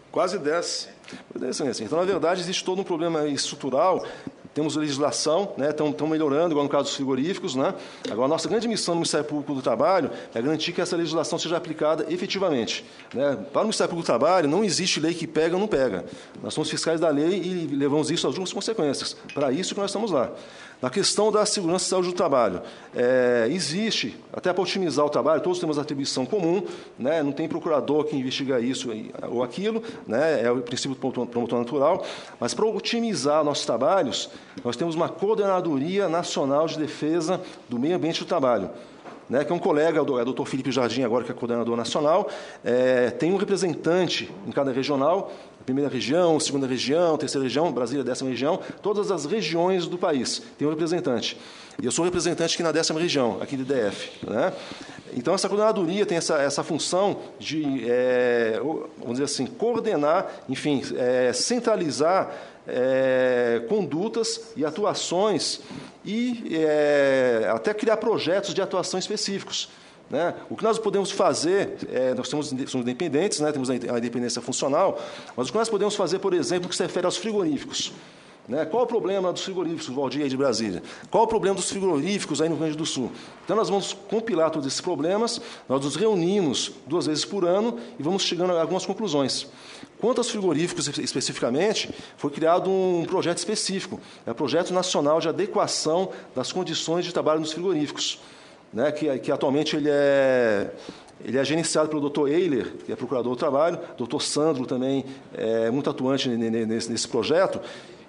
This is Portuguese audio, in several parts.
Quase 10. Então, na verdade, existe todo um problema estrutural. Temos legislação, né, estão melhorando, igual no caso dos frigoríficos. Né? Agora, a nossa grande missão no Ministério Público do Trabalho é garantir que essa legislação seja aplicada efetivamente. Né? Para o Ministério Público do Trabalho, não existe lei que pega ou não pega. Nós somos fiscais da lei e levamos isso às últimas consequências. Para isso que nós estamos lá. Na questão da segurança e saúde do trabalho, existe, até para otimizar o trabalho, todos temos atribuição comum, né? Não tem procurador que investiga isso ou aquilo, né? É o princípio do promotor natural, mas para otimizar nossos trabalhos, nós temos uma Coordenadoria Nacional de Defesa do Meio Ambiente do Trabalho, né, que é um colega, o doutor Felipe Jardim, agora que é coordenador nacional, tem um representante em cada regional, primeira região, segunda região, terceira região, Brasília, 10ª região, todas as regiões do país tem um representante. E eu sou representante aqui na 10ª região, aqui do DF. Né? Então, essa coordenadoria tem essa função de, vamos dizer assim, coordenar, enfim, centralizar condutas e atuações e até criar projetos de atuação específicos. Né? O que nós podemos fazer, nós somos independentes, né? Temos a independência funcional, mas o que nós podemos fazer, por exemplo, que se refere aos frigoríficos. Né? Qual o problema dos frigoríficos, Valdir, aí de Brasília? Qual o problema dos frigoríficos aí no Rio Grande do Sul? Então, nós vamos compilar todos esses problemas, nós nos reunimos 2 vezes por ano e vamos chegando a algumas conclusões. Quanto aos frigoríficos especificamente, foi criado um projeto específico, o Projeto Nacional de Adequação das Condições de Trabalho nos Frigoríficos, né, que atualmente ele é gerenciado pelo Dr. Eiler, que é procurador do trabalho, Dr. Sandro também é muito atuante nesse projeto,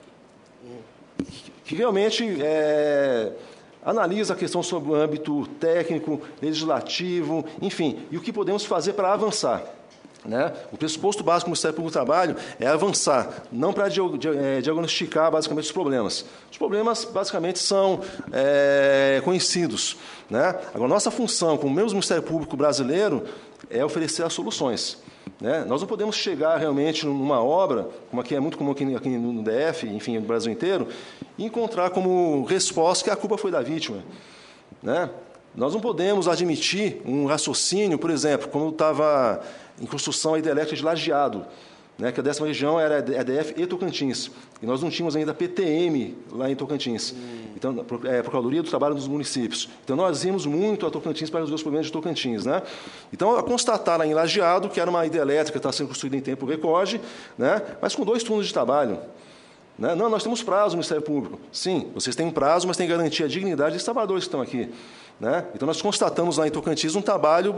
que realmente analisa a questão sobre o âmbito técnico, legislativo, enfim, e o que podemos fazer para avançar. Né? O pressuposto básico do Ministério Público do Trabalho é avançar, não para diagnosticar basicamente os problemas. Os problemas basicamente são conhecidos. Né? Agora, nossa função, como mesmo Ministério Público brasileiro, é oferecer as soluções. Né? Nós não podemos chegar realmente numa obra, como aqui é muito comum aqui no DF, enfim, no Brasil inteiro, e encontrar como resposta que a culpa foi da vítima. Né? Nós não podemos admitir um raciocínio, por exemplo, quando estava em construção a hidrelétrica de Lajeado, né, que a 10ª região era EDF e Tocantins, e nós não tínhamos ainda PTM lá em Tocantins, então, Procuradoria do Trabalho dos Municípios. Então, nós íamos muito a Tocantins para resolver os problemas de Tocantins. Né? Então, a constatar lá em Lajeado que era uma hidrelétrica que está sendo construída em tempo recorde, né, mas com 2 turnos de trabalho. Né? Não, nós temos prazo no Ministério Público. Sim, vocês têm prazo, mas têm que garantir a dignidade dos trabalhadores que estão aqui. Né? Então, nós constatamos lá em Tocantins um trabalho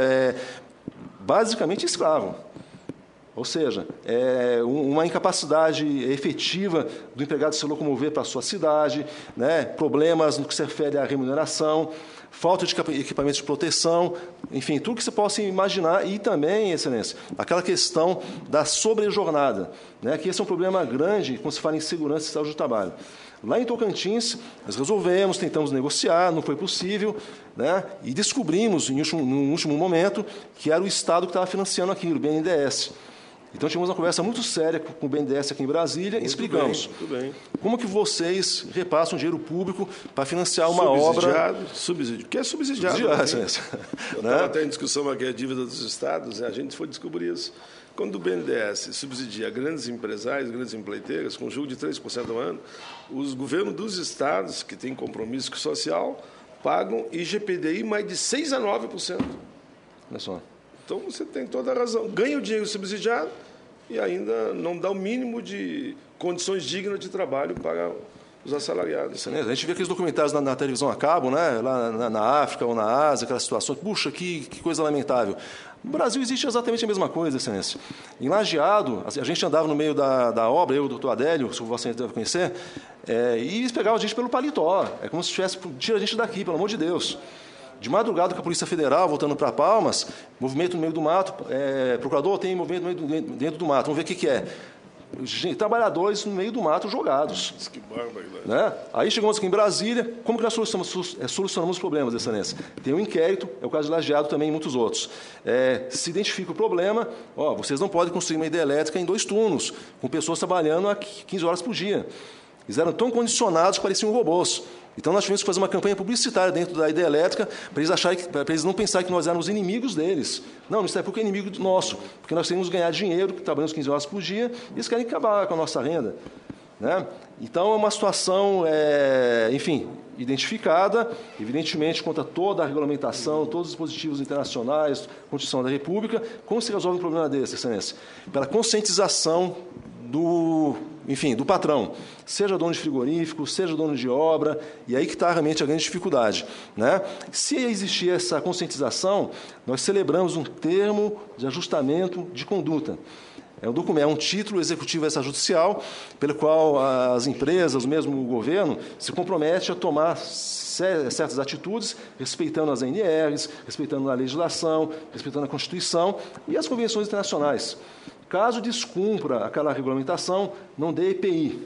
basicamente escravo. Ou seja, uma incapacidade efetiva do empregado se locomover para a sua cidade, né? Problemas no que se refere à remuneração, falta de equipamentos de proteção, enfim, tudo que você possa imaginar. E também, Excelência, aquela questão da sobrejornada, né? Que esse é um problema grande quando se fala em segurança e saúde do trabalho. Lá em Tocantins, nós resolvemos, tentamos negociar, não foi possível, né? E descobrimos, no último momento, que era o Estado que estava financiando aquilo, o BNDES. Então, tivemos uma conversa muito séria com o BNDES aqui em Brasília e explicamos como que vocês repassam dinheiro público para financiar uma obra... Subsídio. Que é subsidiado. Eu estava até em discussão aqui, a dívida dos estados, a gente foi descobrir isso. Quando o BNDES subsidia grandes empresários, grandes empreiteiras, com juro de 3% ao ano, os governos dos estados, que têm compromisso social, pagam IGPDI mais de 6% a 9%. Olha só. Então, você tem toda a razão. Ganha o dinheiro subsidiado e ainda não dá o mínimo de condições dignas de trabalho para os assalariados. A gente vê aqueles documentários na televisão a cabo, né? Lá na África ou na Ásia, aquelas situações. Puxa, que coisa lamentável. No Brasil existe exatamente a mesma coisa, Excelência. Em Lajeado, a gente andava no meio da obra, eu e o doutor Adélio, se você deve conhecer, e eles pegavam a gente pelo paletó. É como se tivesse, tira a gente daqui, pelo amor de Deus. De madrugada, com a Polícia Federal, voltando para Palmas, movimento no meio do mato, procurador, tem movimento dentro do mato, vamos ver o que é. Trabalhadores no meio do mato jogados. Que bárbaro, né? Aí chegamos aqui em Brasília, como que nós solucionamos os problemas, Excelência? Tem um inquérito, é o caso de Lajeado também e muitos outros. Se identifica o problema, vocês não podem construir uma hidrelétrica em 2 turnos, com pessoas trabalhando a 15 horas por dia. Eles eram tão condicionados que pareciam robôs. Então, nós tivemos que fazer uma campanha publicitária dentro da Hidrelétrica para eles não pensarem que nós éramos inimigos deles. Não, o Ministério Público é inimigo nosso, porque nós queremos ganhar dinheiro, trabalhamos 15 horas por dia, e eles querem acabar com a nossa renda. Né? Então, é uma situação, enfim, identificada, evidentemente, contra toda a regulamentação, todos os dispositivos internacionais, Constituição da República. Como se resolve um problema desse, Excelência? Pela conscientização do patrão, seja dono de frigorífico, seja dono de obra, e aí que está realmente a grande dificuldade. Né? Se existir essa conscientização, nós celebramos um termo de ajustamento de conduta. É um documento, é um título executivo extrajudicial, pelo qual as empresas, mesmo o governo, se compromete a tomar certas atitudes, respeitando as ANRs, respeitando a legislação, respeitando a Constituição e as convenções internacionais. Caso descumpra aquela regulamentação, não dê EPI,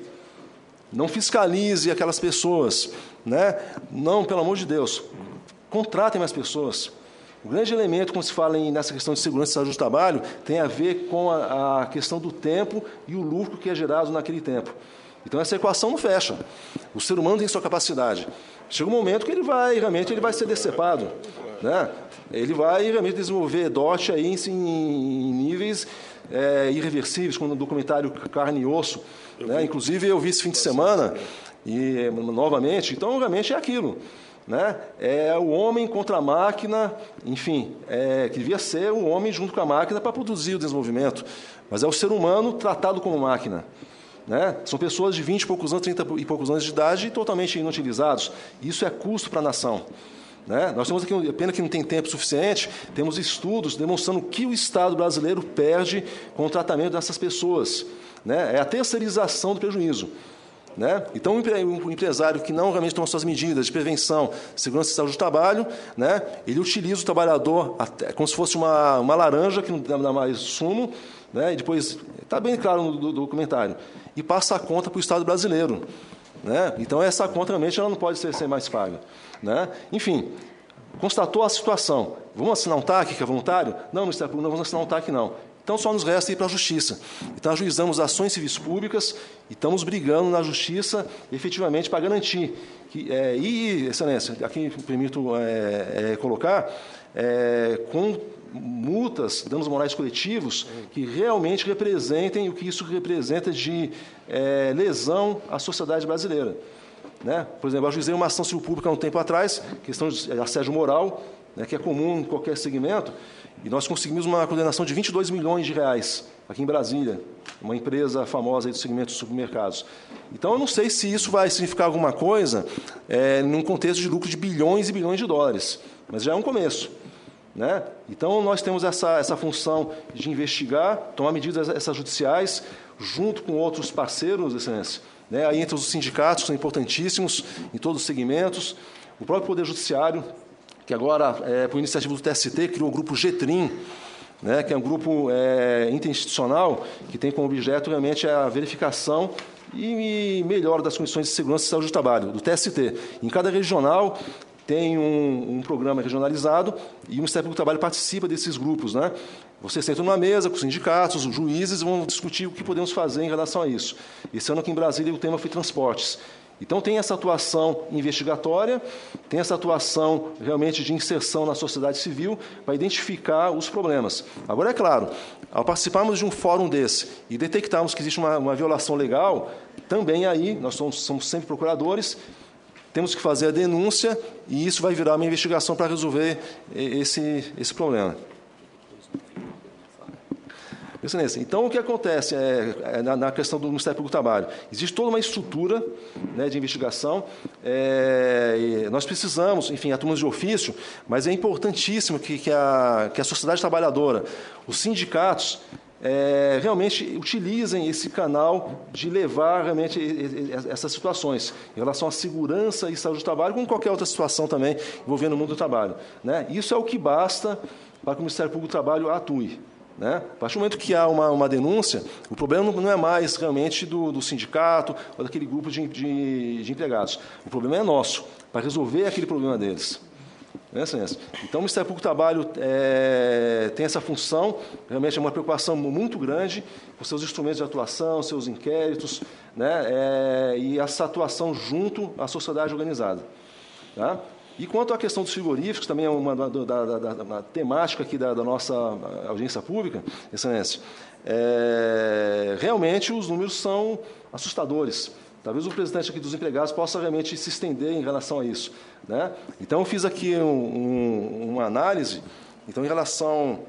não fiscalize aquelas pessoas, né? Não, pelo amor de Deus, contratem mais pessoas. O grande elemento, quando se fala nessa questão de segurança e saúde do trabalho, tem a ver com a questão do tempo e o lucro que é gerado naquele tempo. Então, essa equação não fecha. O ser humano tem sua capacidade. Chega um momento que ele vai ser decepado. Né? Ele vai realmente desenvolver DOT aí em níveis irreversíveis, como no documentário Carne e Osso. Né? Inclusive, eu vi esse fim de semana, e novamente, então, realmente é aquilo. Né? É o homem contra a máquina, enfim, que devia ser o homem junto com a máquina para produzir o desenvolvimento, mas é o ser humano tratado como máquina. Né? São pessoas de 20 e poucos anos, 30 e poucos anos de idade totalmente inutilizados. Isso é custo para a nação. Né? Nós temos aqui, pena que não tem tempo suficiente, temos estudos demonstrando o que o Estado brasileiro perde com o tratamento dessas pessoas. Né? É a terceirização do prejuízo. Né? Então, um empresário que não realmente toma suas medidas de prevenção, segurança e saúde do trabalho, né? Ele utiliza o trabalhador como se fosse uma laranja, que não dá mais sumo, né? E depois, está bem claro no documentário, e passa a conta para o Estado brasileiro. Né? Então, essa conta realmente ela não pode ser mais paga. Né? Enfim, constatou a situação. Vamos assinar um TAC que é voluntário? Não, Ministério Público, não vamos assinar um TAC, não. Então, só nos resta ir para a Justiça. Então, ajuizamos ações civis públicas e estamos brigando na Justiça, efetivamente, para garantir que, Excelência, aqui me permito colocar, com multas, danos morais coletivos, que realmente representem o que isso representa de lesão à sociedade brasileira. Né? Por exemplo, eu ajuizei uma ação civil pública há um tempo atrás, questão de assédio moral, né, que é comum em qualquer segmento, e nós conseguimos uma condenação de 22 milhões de reais aqui em Brasília, uma empresa famosa aí do segmento de supermercados. Então, eu não sei se isso vai significar alguma coisa num contexto de lucro de bilhões e bilhões de dólares, mas já é um começo. Né? Então, nós temos essa função de investigar, tomar medidas extrajudiciais, junto com outros parceiros, Excelência, né? Aí entre os sindicatos, que são importantíssimos em todos os segmentos, o próprio Poder Judiciário, que agora, por iniciativa do TST, criou o grupo GETRIM, né, que é um grupo interinstitucional que tem como objeto realmente a verificação e melhora das condições de segurança e saúde do trabalho, do TST. Em cada regional tem um programa regionalizado e o Ministério Público do Trabalho participa desses grupos. Né? Vocês sentam numa mesa com os sindicatos, os juízes, vão discutir o que podemos fazer em relação a isso. Esse ano aqui em Brasília o tema foi transportes. Então, tem essa atuação investigatória, tem essa atuação realmente de inserção na sociedade civil para identificar os problemas. Agora, é claro, ao participarmos de um fórum desse e detectarmos que existe uma violação legal, também aí, nós somos sempre procuradores, temos que fazer a denúncia e isso vai virar uma investigação para resolver esse problema. Excelência. Então, o que acontece na questão do Ministério Público do Trabalho? Existe toda uma estrutura, né, de investigação. Nós precisamos, enfim, atuamos de ofício, mas é importantíssimo que a sociedade trabalhadora, os sindicatos, realmente utilizem esse canal de levar realmente essas situações em relação à segurança e saúde do trabalho, como qualquer outra situação também envolvendo o mundo do trabalho. Né? Isso é o que basta para que o Ministério Público do Trabalho atue. Né? A partir do momento que há uma denúncia, o problema não é mais realmente do sindicato ou daquele grupo de empregados. O problema é nosso, para resolver aquele problema deles. Né, Excelência? Então, o Ministério Público do Trabalho tem essa função, realmente é uma preocupação muito grande com seus instrumentos de atuação, seus inquéritos, né, e essa atuação junto à sociedade organizada. Tá? E quanto à questão dos frigoríficos, também é uma temática aqui da nossa audiência pública, Excelência, realmente os números são assustadores. Talvez o representante aqui dos empregados possa realmente se estender em relação a isso. Né? Então, eu fiz aqui uma análise, então, em relação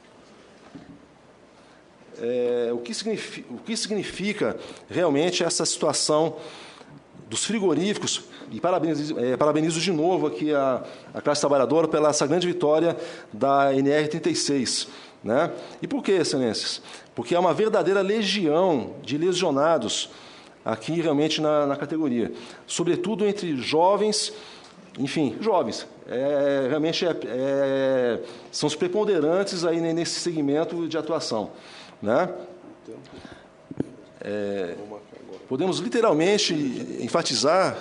o que significa realmente essa situação dos frigoríficos, e parabenizo de novo aqui a classe trabalhadora pela essa grande vitória da NR36. Né? E por quê, Excelências? Porque é uma verdadeira legião de lesionados aqui realmente na categoria, sobretudo entre jovens, enfim, jovens, realmente são os preponderantes aí nesse segmento de atuação. Né? Podemos literalmente enfatizar,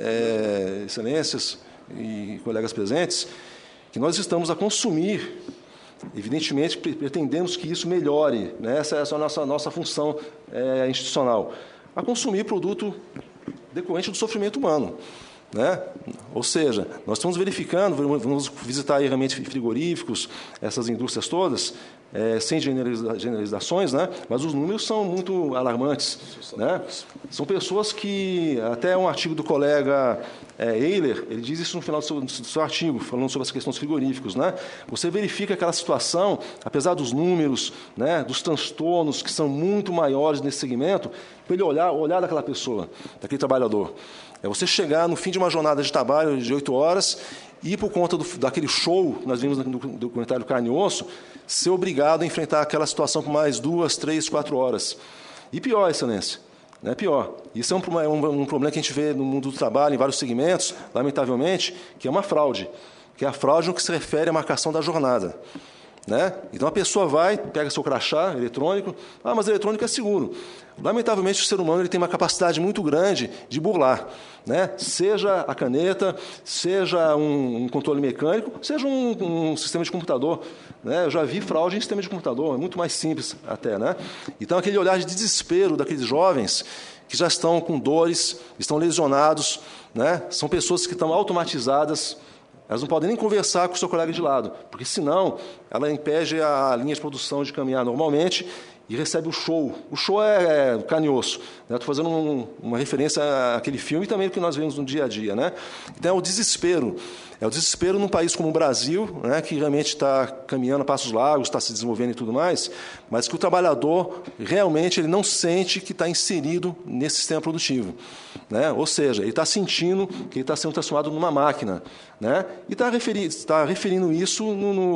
Excelências e colegas presentes, que nós estamos a consumir, evidentemente pretendemos que isso melhore, né? Essa é a nossa função institucional, a consumir produto decorrente do sofrimento humano. Né? Ou seja, nós estamos verificando, vamos visitar aí realmente frigoríficos, essas indústrias todas, sem generalizações, né? Mas os números são muito alarmantes. Né? São pessoas que, até um artigo do colega Eiler, ele diz isso no final do seu artigo, falando sobre essa questão dos frigoríficos. Né? Você verifica aquela situação, apesar dos números, né, dos transtornos que são muito maiores nesse segmento, para ele olhar daquela pessoa, daquele trabalhador. É você chegar no fim de uma jornada de trabalho de 8 horas e, por conta daquele show que nós vimos no documentário Carne e Osso, ser obrigado a enfrentar aquela situação por mais 2, 3, 4 horas. E pior, Excelência, né? Pior. Isso é um problema que a gente vê no mundo do trabalho, em vários segmentos, lamentavelmente, que é uma fraude, que é a fraude no que se refere à marcação da jornada. Né? Então, a pessoa vai, pega seu crachá eletrônico, mas eletrônico é seguro. Lamentavelmente, o ser humano ele tem uma capacidade muito grande de burlar. Né? Seja a caneta, seja um controle mecânico, seja um sistema de computador. Né? Eu já vi fraude em sistema de computador, é muito mais simples até. Né? Então, aquele olhar de desespero daqueles jovens que já estão com dores, estão lesionados, né? São pessoas que estão automatizadas. Elas não podem nem conversar com o seu colega de lado, porque, senão, ela impede a linha de produção de caminhar normalmente e recebe o show. O show é carne e osso. Estou fazendo uma referência àquele filme e também o que nós vemos no dia a dia. Né? Então, é o desespero. É o desespero num país como o Brasil, né, que realmente está caminhando a passos largos, está se desenvolvendo e tudo mais, mas que o trabalhador realmente ele não sente que está inserido nesse sistema produtivo. Né? Ou seja, ele está sentindo que ele está sendo transformado numa máquina. Né? E está referindo isso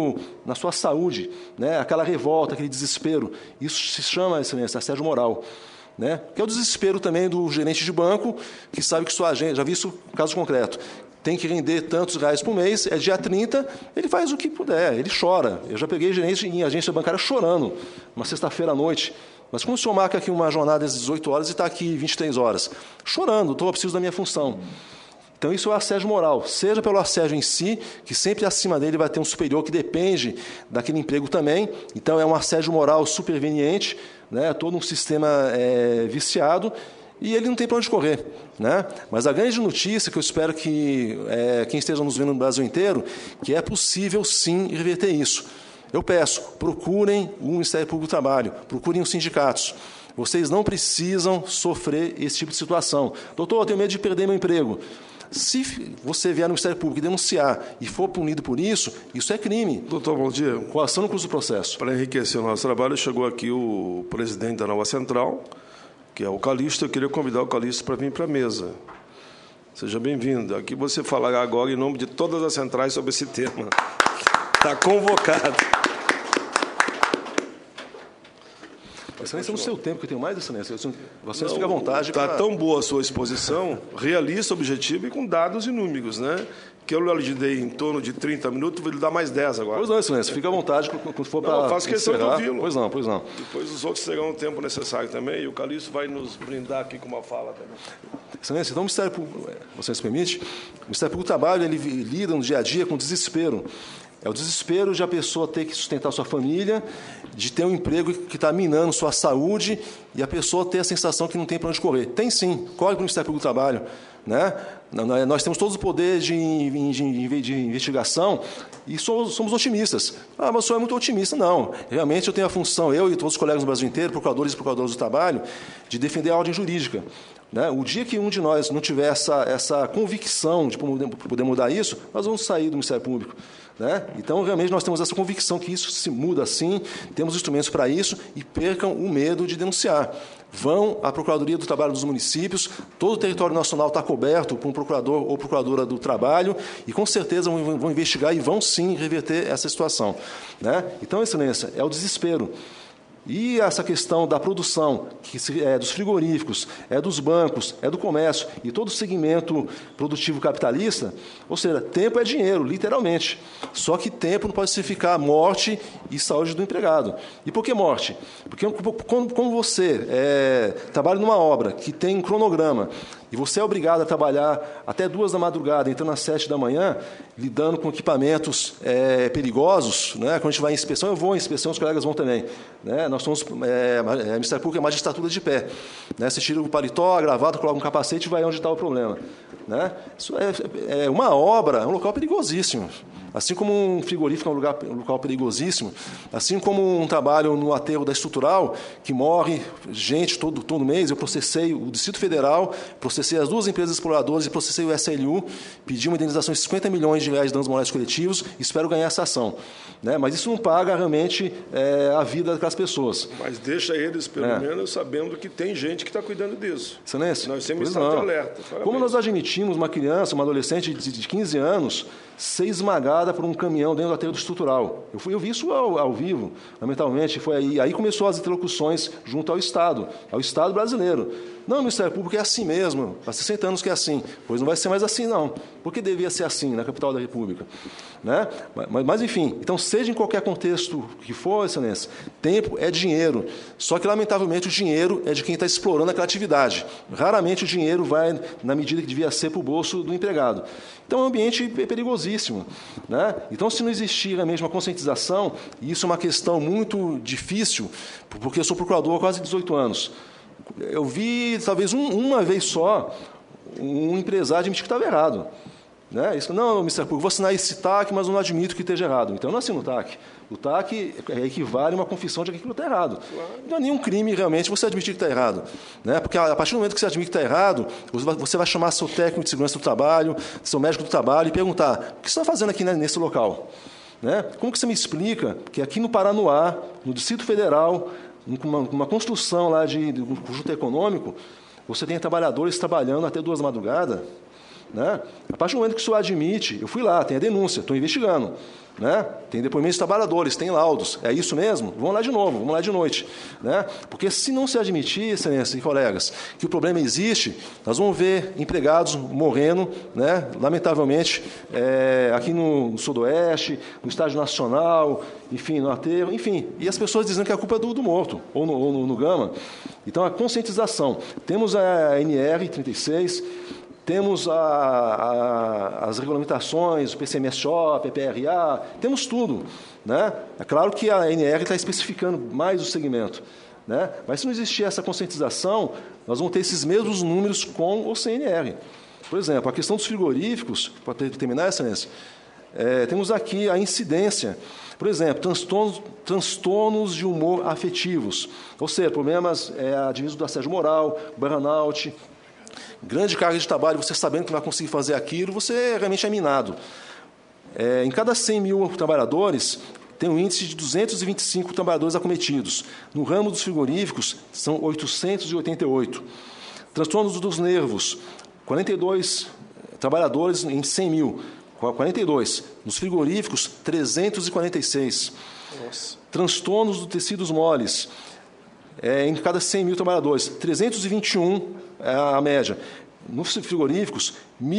na sua saúde, né? Aquela revolta, aquele desespero. Isso se chama, Excelência, assédio moral. Né? Que é o desespero também do gerente de banco, que sabe que sua agência, já vi isso no caso concreto, tem que render tantos reais por mês, é dia 30, ele faz o que puder, ele chora. Eu já peguei gerente em agência bancária chorando, uma sexta-feira à noite. Mas como o senhor marca aqui uma jornada às 18 horas e está aqui 23 horas? Chorando, eu preciso da minha função. Então, isso é o assédio moral, seja pelo assédio em si, que sempre acima dele vai ter um superior que depende daquele emprego também. Então, é um assédio moral superveniente, né? Todo um sistema viciado, e ele não tem para onde correr. Né? Mas a grande notícia, que eu espero que quem esteja nos vendo no Brasil inteiro, que é possível, sim, reverter isso. Eu peço, procurem o Ministério Público do Trabalho, procurem os sindicatos. Vocês não precisam sofrer esse tipo de situação. Doutor, eu tenho medo de perder meu emprego. Se você vier no Ministério Público e denunciar e for punido por isso é crime. Doutor, bom dia. Coação no curso do processo. Para enriquecer o nosso trabalho, chegou aqui o presidente da Nova Central, que é o Calixto. Eu queria convidar o Calixto para vir para a mesa. Seja bem-vindo. Aqui você falará agora em nome de todas as centrais sobre esse tema. Está convocado. Excelência, no seu tempo, que eu tenho mais, Excelência, você fica à vontade. Está tão boa a sua exposição, realista, objetiva e com dados e números, né? Que eu lhe dei em torno de 30 minutos, vou lhe dar mais 10 agora. Pois não, Excelência, fica à vontade quando for para. Não, faço questão de ouvi-lo. Pois não. Depois os outros terão o tempo necessário também, e o Calixto vai nos brindar aqui com uma fala também. Excelência, então o Ministério Público, você se permite, o Ministério Público do Trabalho, ele lida no dia a dia com desespero. É o desespero de a pessoa ter que sustentar sua família, de ter um emprego que está minando sua saúde e a pessoa ter a sensação que não tem para onde correr. Tem sim, corre para o Ministério Público do Trabalho. Né? Nós temos todos o poder de investigação e somos otimistas. Ah, mas o senhor é muito otimista. Não, realmente eu tenho a função, eu e todos os colegas no Brasil inteiro, procuradores e procuradoras do trabalho, de defender a ordem jurídica. Né? O dia que um de nós não tiver essa convicção de poder mudar isso, nós vamos sair do Ministério Público. Né? Então, realmente, nós temos essa convicção que isso se muda assim, temos instrumentos para isso e percam o medo de denunciar. Vão à Procuradoria do Trabalho dos municípios, todo o território nacional está coberto por um procurador ou procuradora do trabalho e, com certeza, vão investigar e vão, sim, reverter essa situação. Né? Então, Excelência, é o desespero. E essa questão da produção, que é dos frigoríficos, é dos bancos, é do comércio e todo o segmento produtivo capitalista, ou seja, tempo é dinheiro, literalmente. Só que tempo não pode significar morte e saúde do empregado. E por que morte? Porque quando você trabalha numa obra que tem um cronograma e você é obrigado a trabalhar até 2 da madrugada, entrando às 7 da manhã, lidando com equipamentos perigosos, né? Quando a gente vai em inspeção, eu vou em inspeção, os colegas vão também. Né? Nós somos, Ministério Público é magistratura de pé. Né? Você tira o paletó, a gravata, coloca um capacete e vai onde está o problema. Né? Isso é uma obra, é um local perigosíssimo. Assim como um frigorífico é um local perigosíssimo, assim como um trabalho no aterro da Estrutural, que morre gente todo mês, eu processei o Distrito Federal, processei as 2 empresas exploradoras e processei o SLU, pedi uma indenização de 50 milhões de reais de danos morais coletivos e espero ganhar essa ação. Né? Mas isso não paga realmente a vida daquelas pessoas. Mas deixa eles, pelo menos, sabendo que tem gente que está cuidando disso. Excelência. Nós temos estado de alerta. Parabéns. Como nós admitimos uma criança, uma adolescente de 15 anos, ser esmagada por um caminhão dentro do aterro estrutural. Eu vi isso ao vivo, lamentavelmente. Foi aí começou as interlocuções junto ao Estado brasileiro. Não, o Ministério Público é assim mesmo, há 60 anos que é assim. Pois não vai ser mais assim, não. Por que devia ser assim na capital da República? Né? Mas, enfim, então, seja em qualquer contexto que for, Excelência, tempo é dinheiro. Só que, lamentavelmente, o dinheiro é de quem está explorando aquela atividade. Raramente o dinheiro vai na medida que devia ser para o bolso do empregado. Então, é um ambiente perigosíssimo. Né? Então, se não existir a mesma conscientização, e isso é uma questão muito difícil, porque eu sou procurador há quase 18 anos, eu vi, talvez uma vez só, um empresário admitir que estava errado. Né? Isso, não, Ministério Público, vou assinar esse TAC, mas eu não admito que esteja errado. Então, eu não assino o TAC. O TAC equivale a uma confissão de que aquilo está errado. Não é nenhum crime, realmente, você admitir que está errado. Né? Porque, a partir do momento que você admite que está errado, você vai chamar seu técnico de segurança do trabalho, seu médico do trabalho, e perguntar, o que você está fazendo aqui nesse local? Né? Como que você me explica que aqui no Paranoá, no Distrito Federal, uma construção lá de conjunto econômico, você tem trabalhadores trabalhando até 2 da madrugada? Né? A partir do momento que o senhor admite, eu fui lá, tem a denúncia, estou investigando. Né? Tem depoimentos de trabalhadores, tem laudos. É isso mesmo? Vamos lá de novo, vamos lá de noite. Né? Porque se não se admitir, excelência e colegas, que o problema existe, nós vamos ver empregados morrendo, né? Lamentavelmente, aqui no Sudoeste, no Estádio Nacional, enfim, no aterro, enfim. E as pessoas dizendo que a culpa é do morto, ou no Gama. Então, a conscientização. Temos a NR 36, temos as regulamentações, o PCMSO, PPRA, temos tudo. Né? É claro que a NR está especificando mais o segmento. Né? Mas se não existir essa conscientização, nós vamos ter esses mesmos números com o CNR. Por exemplo, a questão dos frigoríficos, para terminar, Excelência, temos aqui a incidência. Por exemplo, transtornos de humor afetivos, ou seja, problemas advindos do assédio moral, burnout, grande carga de trabalho, você sabendo que não vai conseguir fazer aquilo, você realmente é minado. Em cada 100 mil trabalhadores, tem um índice de 225 trabalhadores acometidos. No ramo dos frigoríficos, são 888. Transtornos dos nervos, 42 trabalhadores em 100 mil, 42. Nos frigoríficos, 346. Nossa. Transtornos dos tecidos moles, em cada 100 mil trabalhadores, 321 é a média. Nos frigoríficos,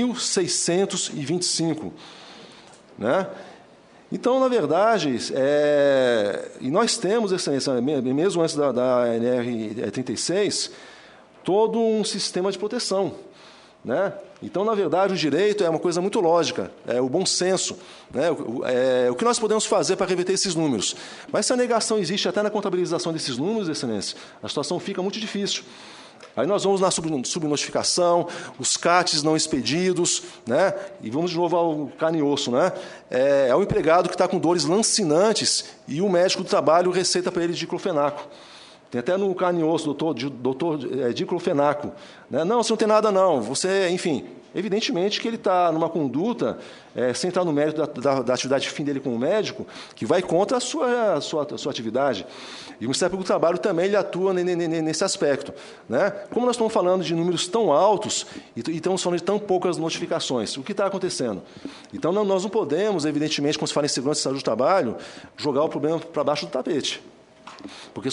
1.625. Né? Então, na verdade, e nós temos, Excelência, mesmo antes da NR 36, todo um sistema de proteção. né? Então, na verdade, o direito é uma coisa muito lógica, é o bom senso, né? O que nós podemos fazer para reverter esses números? Mas se a negação existe até na contabilização desses números, Excelência, a situação fica muito difícil. Aí nós vamos na subnotificação, os CATs não expedidos, né? E vamos de novo ao carne e osso, né? É o empregado que está com dores lancinantes e o médico do trabalho receita para ele diclofenaco. Tem até no carne e osso, doutor diclofenaco. Né? Não, você não tem nada não, você, enfim, evidentemente que ele está numa conduta, sem entrar no mérito da atividade fim dele como médico, que vai contra a sua atividade. E o Ministério Público do Trabalho também ele atua nesse aspecto. Né? Como nós estamos falando de números tão altos e estamos falando de tão poucas notificações, o que está acontecendo? Então, nós não podemos, evidentemente, quando se fala em segurança e saúde do trabalho, jogar o problema para baixo do tapete. Porque